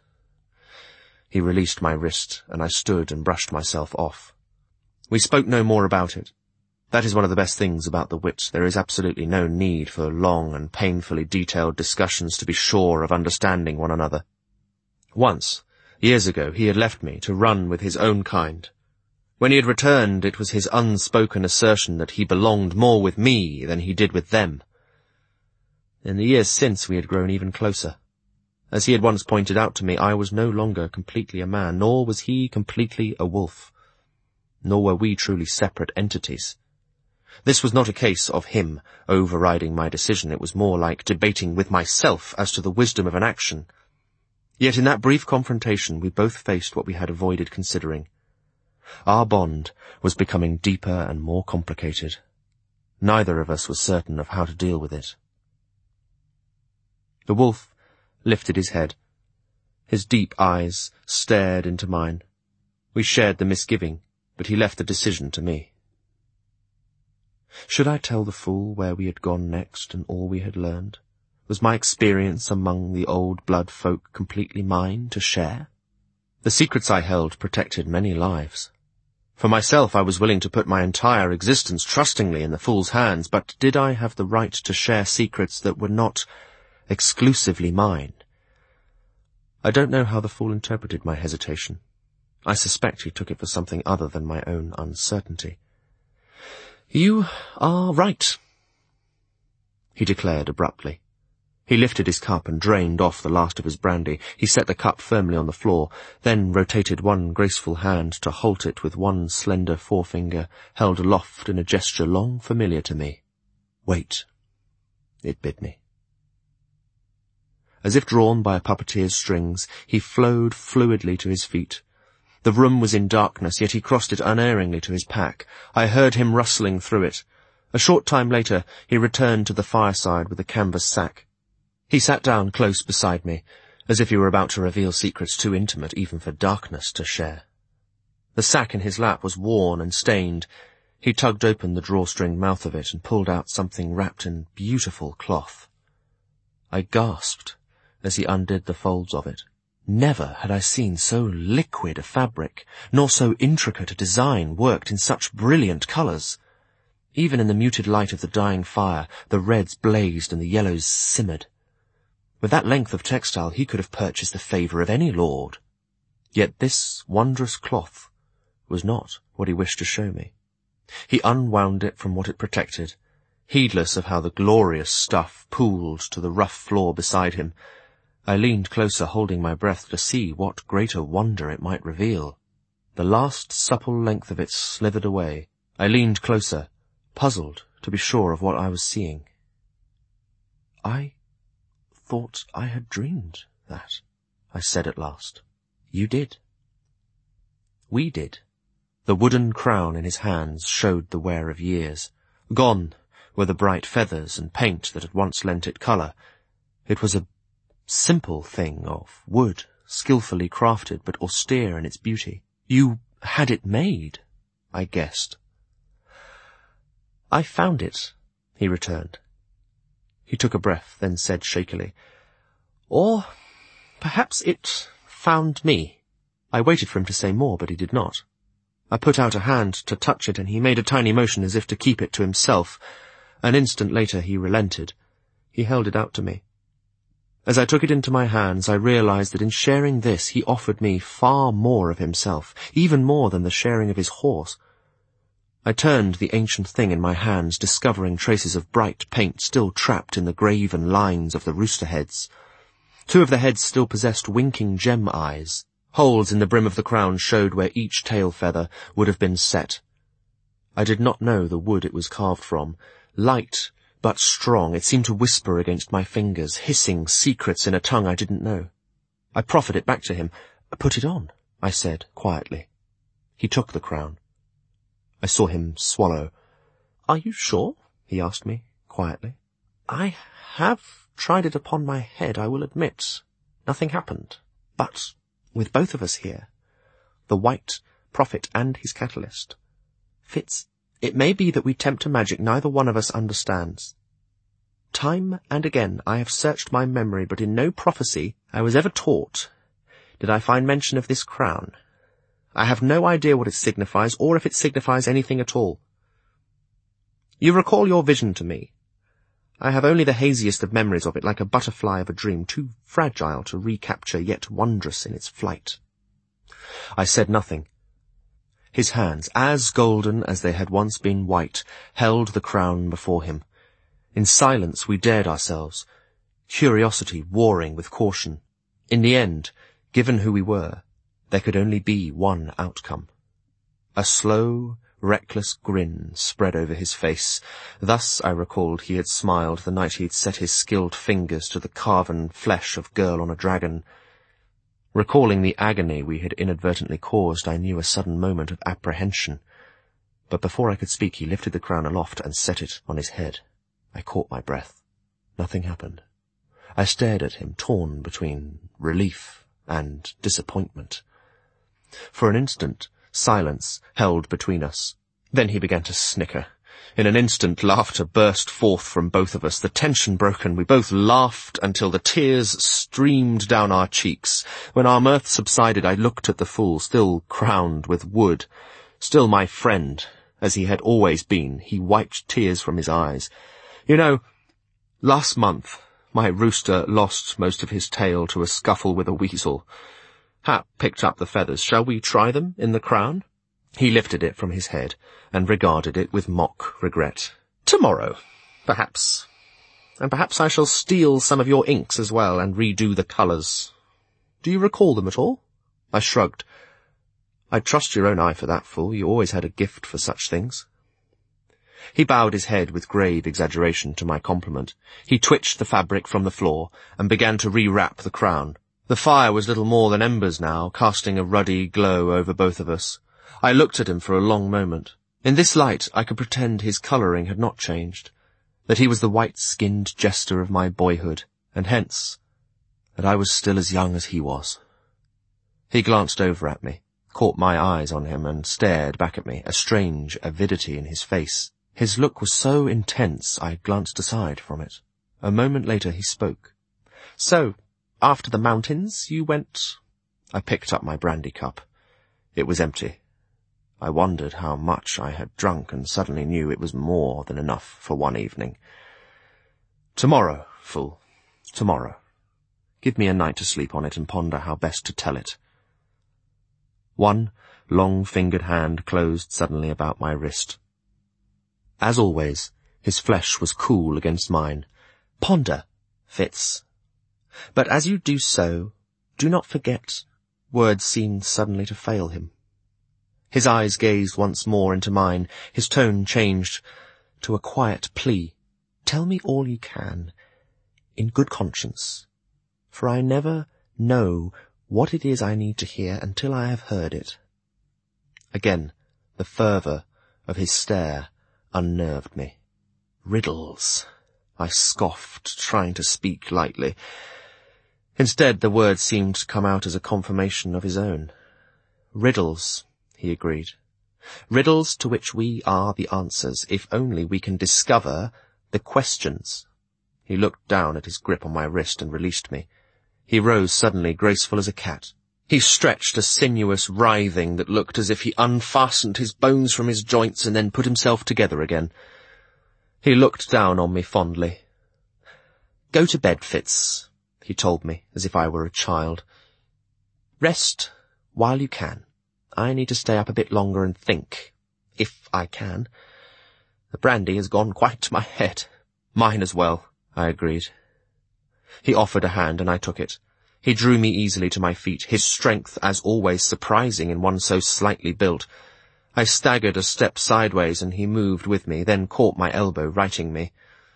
A: He released my wrist, and I stood and brushed myself off. We spoke no more about it. That is one of the best things about the wit. There is absolutely no need for long and painfully detailed discussions to be sure of understanding one another. Once, years ago, he had left me to run with his own kind. When he had returned, it was his unspoken assertion that he belonged more with me than he did with them. In the years since, we had grown even closer. As he had once pointed out to me, I was no longer completely a man, nor was he completely a wolf. Nor were we truly separate entities. This was not a case of him overriding my decision. It was more like debating with myself as to the wisdom of an action. Yet in that brief confrontation we both faced what we had avoided considering. Our bond was becoming deeper and more complicated. Neither of us was certain of how to deal with it. The wolf lifted his head. His deep eyes stared into mine. We shared the misgiving, but he left the decision to me. Should I tell the Fool where we had gone next and all we had learned? Was my experience among the old blood folk completely mine to share? The secrets I held protected many lives. For myself, I was willing to put my entire existence trustingly in the Fool's hands, but did I have the right to share secrets that were not exclusively mine? I don't know how the Fool interpreted my hesitation. I suspect he took it for something other than my own uncertainty. You are right, he declared abruptly. He lifted his cup and drained off the last of his brandy. He set the cup firmly on the floor, then rotated one graceful hand to halt it with one slender forefinger held aloft in a gesture long familiar to me. Wait, it bid me. As if drawn by a puppeteer's strings, he flowed fluidly to his feet. The room was in darkness, yet he crossed it unerringly to his pack. I heard him rustling through it. A short time later, he returned to the fireside with a canvas sack. He sat down close beside me, as if he were about to reveal secrets too intimate even for darkness to share. The sack in his lap was worn and stained. He tugged open the drawstring mouth of it and pulled out something wrapped in beautiful cloth. I gasped as he undid the folds of it. Never had I seen so liquid a fabric, nor so intricate a design worked in such brilliant colours. Even in the muted light of the dying fire, the reds blazed and the yellows simmered. With that length of textile, he could have purchased the favour of any lord. Yet this wondrous cloth was not what he wished to show me. He unwound it from what it protected, heedless of how the glorious stuff pooled to the rough floor beside him. I leaned closer, holding my breath, to see what greater wonder it might reveal. The last supple length of it slithered away. I leaned closer, puzzled to be sure of what I was seeing. I thought I had dreamed that, I said at last. You did. We did. The wooden crown in his hands showed the wear of years. Gone were the bright feathers and paint that had once lent it colour. It was a simple thing of wood, skilfully crafted, but austere in its beauty. You had it made, I guessed. I found it, he returned. He took a breath, then said shakily, Or perhaps it found me. I waited for him to say more, but he did not. I put out a hand to touch it, and he made a tiny motion as if to keep it to himself. An instant later he relented. He held it out to me. As I took it into my hands, I realized that in sharing this he offered me far more of himself, even more than the sharing of his horse. I turned the ancient thing in my hands, discovering traces of bright paint still trapped in the graven lines of the rooster heads. Two of the heads still possessed winking gem eyes. Holes in the brim of the crown showed where each tail feather would have been set. I did not know the wood it was carved from. Light, but strong, it seemed to whisper against my fingers, hissing secrets in a tongue I didn't know. I proffered it back to him. Put it on, I said quietly. He took the crown. I saw him swallow. Are you sure? He asked me quietly. I have tried it upon my head, I will admit. Nothing happened. But with both of us here, the White Prophet and his catalyst, Fitz, it may be that we tempt a magic neither one of us understands. Time and again I have searched my memory, but in no prophecy I was ever taught did I find mention of this crown. I have no idea what it signifies, or if it signifies anything at all. You recall your vision to me. I have only the haziest of memories of it, like a butterfly of a dream, too fragile to recapture, yet wondrous in its flight. I said nothing. His hands, as golden as they had once been white, held the crown before him. In silence we dared ourselves, curiosity warring with caution. In the end, given who we were, there could only be one outcome. A slow, reckless grin spread over his face. Thus, I recalled, he had smiled the night he had set his skilled fingers to the carven flesh of girl on a dragon. Recalling the agony we had inadvertently caused, I knew a sudden moment of apprehension. But before I could speak, he lifted the crown aloft and set it on his head. I caught my breath. Nothing happened. I stared at him, torn between relief and disappointment. For an instant, silence held between us. Then he began to snicker. In an instant, laughter burst forth from both of us. The tension broken, we both laughed until the tears streamed down our cheeks. When our mirth subsided, I looked at the fool, still crowned with wood, still my friend, as he had always been. He wiped tears from his eyes. You know, last month, my rooster lost most of his tail to a scuffle with a weasel. Hap picked up the feathers. Shall we try them in the crown? He lifted it from his head and regarded it with mock regret. Tomorrow, perhaps. And perhaps I shall steal some of your inks as well and redo the colours. Do you recall them at all? I shrugged. I'd trust your own eye for that, fool. You always had a gift for such things. He bowed his head with grave exaggeration to my compliment. He twitched the fabric from the floor and began to re-wrap the crown. The fire was little more than embers now, casting a ruddy glow over both of us. I looked at him for a long moment. In this light I could pretend his colouring had not changed, that he was the white-skinned jester of my boyhood, and hence that I was still as young as he was. He glanced over at me, caught my eyes on him, and stared back at me, a strange avidity in his face. His look was so intense I glanced aside from it. A moment later he spoke. "So, after the mountains, you went—" I picked up my brandy cup. It was empty. I wondered how much I had drunk and suddenly knew it was more than enough for one evening. "Tomorrow, fool, tomorrow. Give me a night to sleep on it and ponder how best to tell it." One long-fingered hand closed suddenly about my wrist. As always, his flesh was cool against mine. "Ponder, Fitz. But as you do so, do not forget—" Words seemed suddenly to fail him. His eyes gazed once more into mine. His tone changed to a quiet plea. "Tell me all you can, in good conscience, for I never know what it is I need to hear until I have heard it." Again, the fervour of his stare unnerved me. "Riddles," I scoffed, trying to speak lightly. Instead, the words seemed to come out as a confirmation of his own. "Riddles," he agreed. "Riddles to which we are the answers, if only we can discover the questions." He looked down at his grip on my wrist and released me. He rose suddenly, graceful as a cat. He stretched a sinuous writhing that looked as if he unfastened his bones from his joints and then put himself together again. He looked down on me fondly. "Go to bed, Fitz," he told me, as if I were a child. "Rest while you can. I need to stay up a bit longer and think, if I can. The brandy has gone quite to my head." "Mine as well," I agreed. He offered a hand, and I took it. He drew me easily to my feet, his strength, as always, surprising in one so slightly built. I staggered a step sideways, and he moved with me, then caught my elbow, righting me.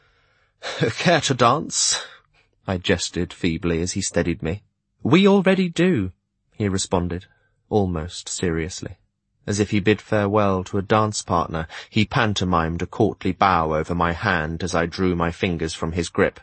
A: "Care to dance?" I gestured feebly as he steadied me. "We already do," he responded, almost seriously. As if he bid farewell to a dance partner, he pantomimed a courtly bow over my hand as I drew my fingers from his grip.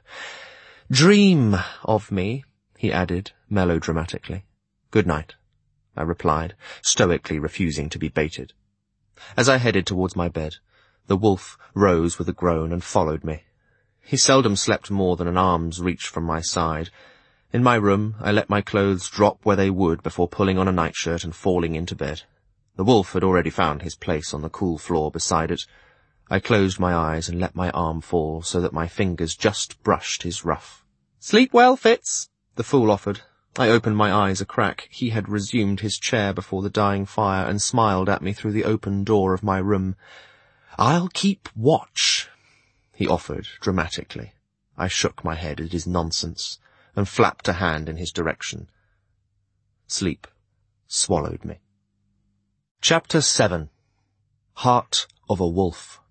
A: "Dream of me," he added melodramatically. "Good night," I replied, stoically refusing to be baited. As I headed towards my bed, the wolf rose with a groan and followed me. He seldom slept more than an arm's reach from my side. In my room, I let my clothes drop where they would before pulling on a nightshirt and falling into bed. The wolf had already found his place on the cool floor beside it. I closed my eyes and let my arm fall so that my fingers just brushed his ruff. "Sleep well, Fitz," the fool offered. I opened my eyes a crack. He had resumed his chair before the dying fire and smiled at me through the open door of my room. "I'll keep watch," he offered dramatically. I shook my head at his nonsense and flapped a hand in his direction. Sleep swallowed me. Chapter seven. Heart of a Wolf.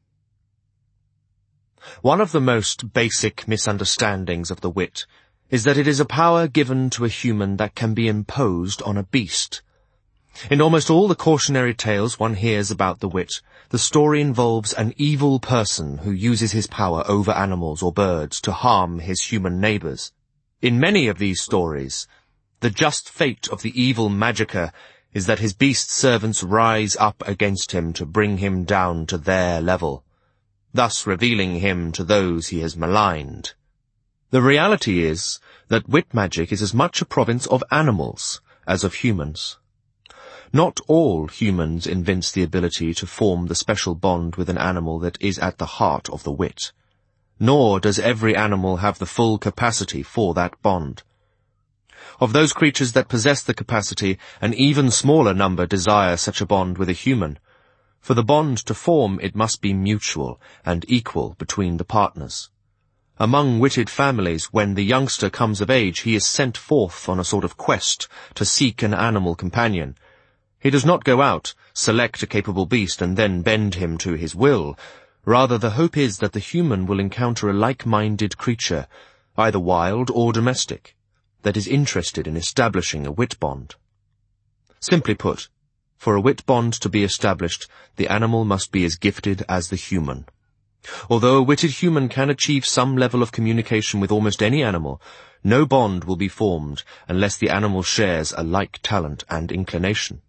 A: One of the most basic misunderstandings of the wit is that it is a power given to a human that can be imposed on a beast. In almost all the cautionary tales one hears about the wit, the story involves an evil person who uses his power over animals or birds to harm his human neighbours. In many of these stories, the just fate of the evil magicier is that his beast servants rise up against him to bring him down to their level, thus revealing him to those he has maligned. The reality is that wit magic is as much a province of animals as of humans. Not all humans evince the ability to form the special bond with an animal that is at the heart of the wit, nor does every animal have the full capacity for that bond. Of those creatures that possess the capacity, an even smaller number desire such a bond with a human. For the bond to form, it must be mutual and equal between the partners. Among witted families, when the youngster comes of age, he is sent forth on a sort of quest to seek an animal companion. He does not go out, select a capable beast, and then bend him to his will. Rather, the hope is that the human will encounter a like-minded creature, either wild or domestic, that is interested in establishing a wit bond. Simply put, for a wit bond to be established, the animal must be as gifted as the human. Although a witted human can achieve some level of communication with almost any animal, no bond will be formed unless the animal shares a like talent and inclination.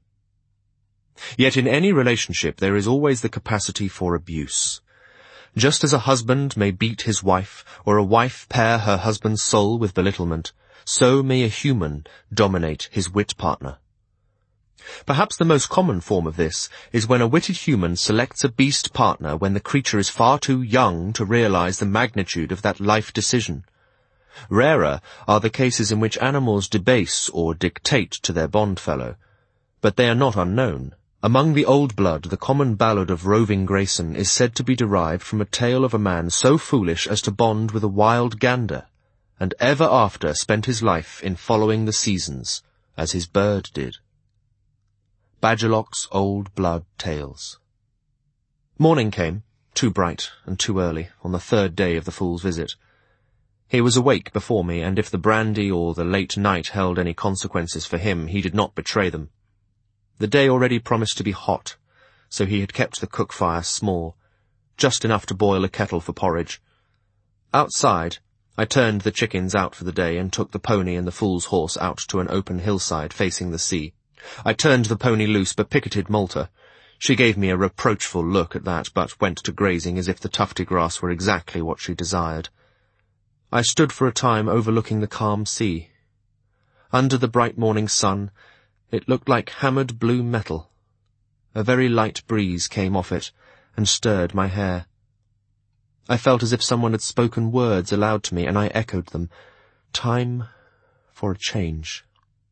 A: Yet in any relationship there is always the capacity for abuse. Just as a husband may beat his wife, or a wife pare her husband's soul with belittlement, so may a human dominate his wit partner. Perhaps the most common form of this is when a witted human selects a beast partner when the creature is far too young to realize the magnitude of that life decision. Rarer are the cases in which animals debase or dictate to their bondfellow, but they are not unknown. Among the old blood, the common ballad of Roving Grayson is said to be derived from a tale of a man so foolish as to bond with a wild gander, and ever after spent his life in following the seasons, as his bird did. Badgerlock's Old Blood Tales. Morning came, too bright and too early, on the third day of the fool's visit. He was awake before me, and if the brandy or the late night held any consequences for him, he did not betray them. The day already promised to be hot, so he had kept the cook fire small, just enough to boil a kettle for porridge. Outside, I turned the chickens out for the day and took the pony and the fool's horse out to an open hillside facing the sea. I turned the pony loose but picketed Malta. She gave me a reproachful look at that, but went to grazing as if the tufty grass were exactly what she desired. I stood for a time overlooking the calm sea. Under the bright morning sun, it looked like hammered blue metal. A very light breeze came off it and stirred my hair. I felt as if someone had spoken words aloud to me, and I echoed them. Time for a change.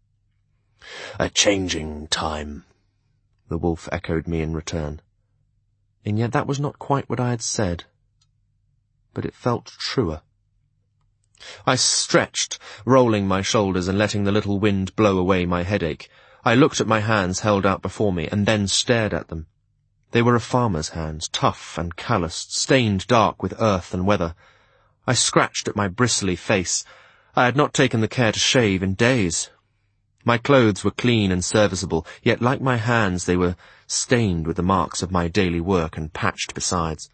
B: A changing time,
A: the wolf echoed me in return. And yet that was not quite what I had said, but it felt truer. I stretched, rolling my shoulders and letting the little wind blow away my headache. I looked at my hands held out before me, and then stared at them. They were a farmer's hands, tough and calloused, stained dark with earth and weather. I scratched at my bristly face. I had not taken the care to shave in days. My clothes were clean and serviceable, yet like my hands they were stained with the marks of my daily work and patched besides.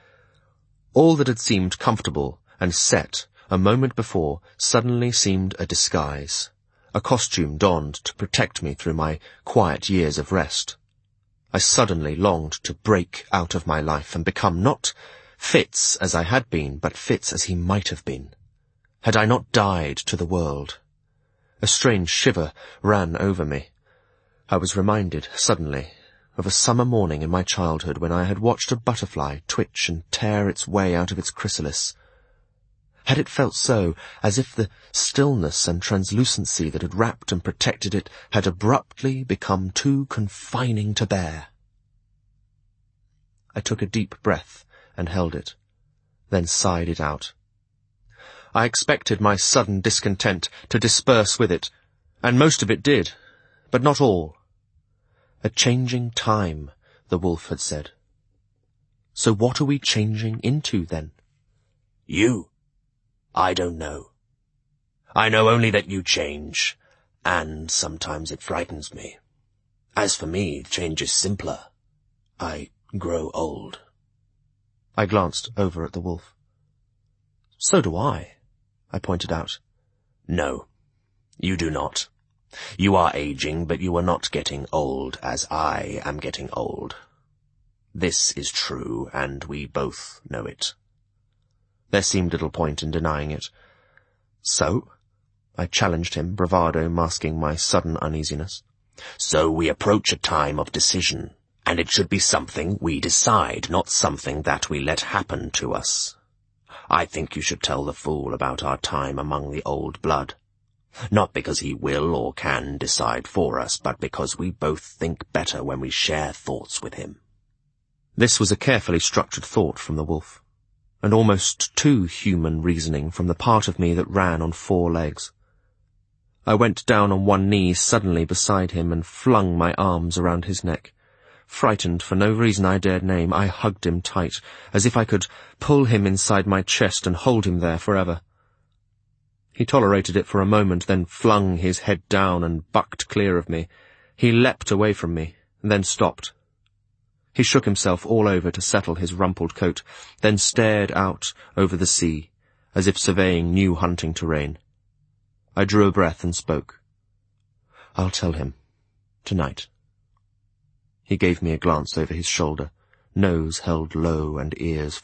A: All that had seemed comfortable and set a moment before suddenly seemed a disguise, a costume donned to protect me through my quiet years of rest. I suddenly longed to break out of my life and become not Fitz as I had been, but Fitz as he might have been. Had I not died to the world? A strange shiver ran over me. I was reminded, suddenly, of a summer morning in my childhood when I had watched a butterfly twitch and tear its way out of its chrysalis. Had it felt so, as if the stillness and translucency that had wrapped and protected it had abruptly become too confining to bear? I took a deep breath and held it, then sighed it out. I expected my sudden discontent to disperse with it, and most of it did, but not all. A changing time, the wolf had said. So what are we changing into, then?
B: You. I don't know. I know only that you change, and sometimes it frightens me. As for me, change is simpler. I grow old.
A: I glanced over at the wolf. So do I, I pointed out.
B: No, you do not. You are aging, but you are not getting old as I am getting old. This is true, and we both know it.
A: There seemed little point in denying it. So? I challenged him, bravado masking my sudden uneasiness.
B: So we approach a time of decision, and it should be something we decide, not something that we let happen to us. I think you should tell the fool about our time among the old blood. Not because he will or can decide for us, but because we both think better when we share thoughts with him.
A: This was a carefully structured thought from the wolf, and almost too human reasoning from the part of me that ran on four legs. I went down on one knee suddenly beside him and flung my arms around his neck. Frightened for no reason I dared name, I hugged him tight, as if I could pull him inside my chest and hold him there forever. He tolerated it for a moment, then flung his head down and bucked clear of me. He leapt away from me, and then stopped. He shook himself all over to settle his rumpled coat, then stared out over the sea, as if surveying new hunting terrain. I drew a breath and spoke. "I'll tell him. Tonight." He gave me a glance over his shoulder, nose held low and ears